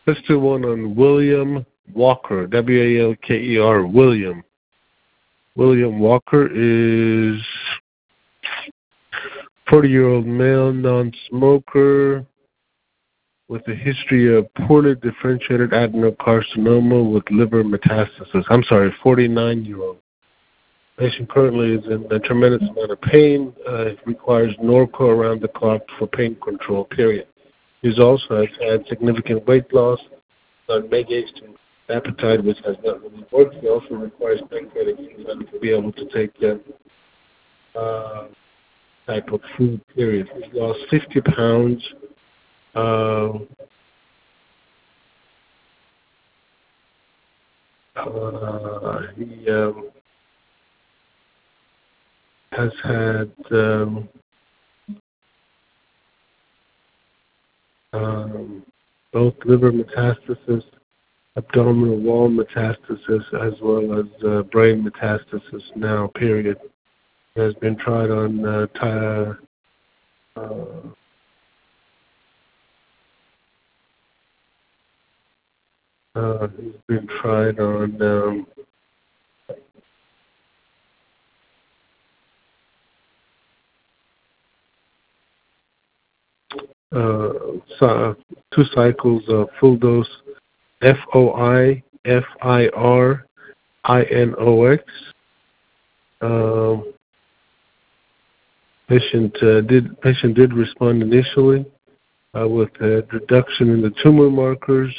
Let's do one on William Walker, W-A-L-K-E-R, William. William Walker is 40-year-old male, non-smoker, with a history of poorly differentiated adenocarcinoma with liver metastasis. 49-year-old. Patient currently is in a tremendous amount of pain. It requires Norco around the clock for pain control, period. He's also has had significant weight loss on medications to appetite, which has not really worked. He also requires pancreatic enzyme to be able to take that type of food, period. He lost 50 pounds. He has had both liver metastasis, abdominal wall metastasis, as well as brain metastasis now, period. It has been tried on he's been tried on two cycles of full dose FOIFIRINOX. Patient did respond initially with a reduction in the tumor markers.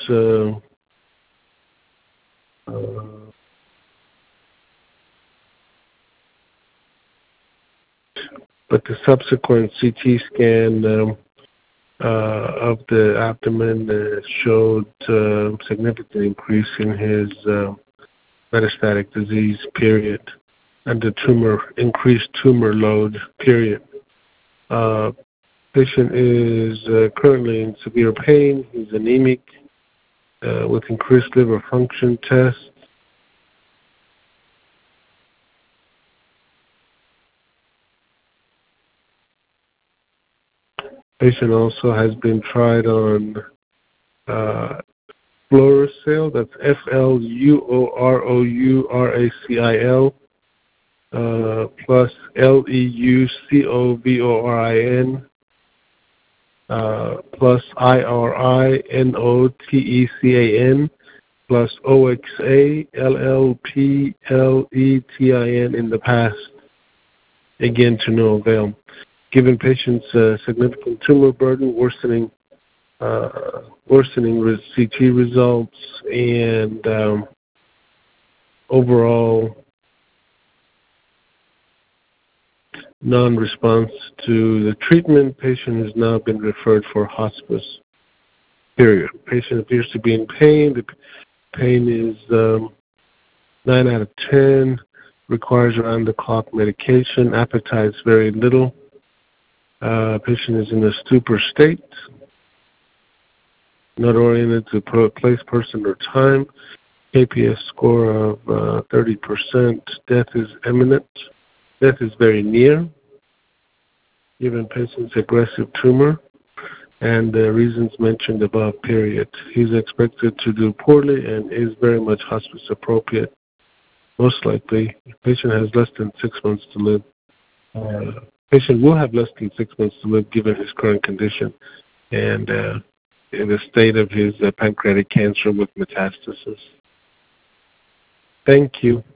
But the subsequent CT scan of the abdomen showed significant increase in his metastatic disease, period, and the increased tumor load, period. Patient is currently in severe pain. He's anemic with increased liver function tests. Patient also has been tried on Fluorouracil, that's Fluorouracil, plus Leucovorin, plus IRINOTECAN, plus OXA-LLPLETIN in the past, again to no avail. Given patients significant tumor burden, worsening CT results, and overall non-response to the treatment, patient has now been referred for hospice, period. Patient appears to be in pain. The pain is 9 out of 10, requires around-the-clock medication, appetites very little. Patient is in a stupor state, not oriented to place, person, or time. KPS score of 30%. Death is imminent. Death is very near, given patient's aggressive tumor and the reasons mentioned above, period. He's expected to do poorly and is very much hospice appropriate. Most likely, patient has less than 6 months to live. Patient will have less than 6 months to live given his current condition and in the state of his pancreatic cancer with metastasis. Thank you.